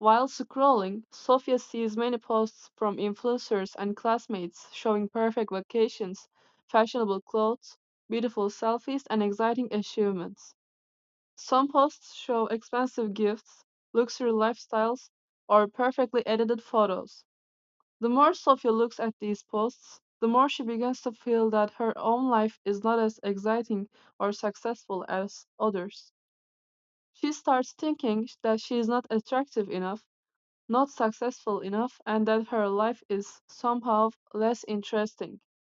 While scrolling, Sophia sees many posts from influencers and classmates showing perfect vacations, fashionable clothes, beautiful selfies, and exciting achievements. Some posts show expensive gifts, luxury lifestyles, or perfectly edited photos. The more Sophia looks at these posts, the more she begins to feel that her own life is not as exciting or successful as others. She starts thinking that she is not attractive enough, not successful enough, and that her life is somehow less interesting.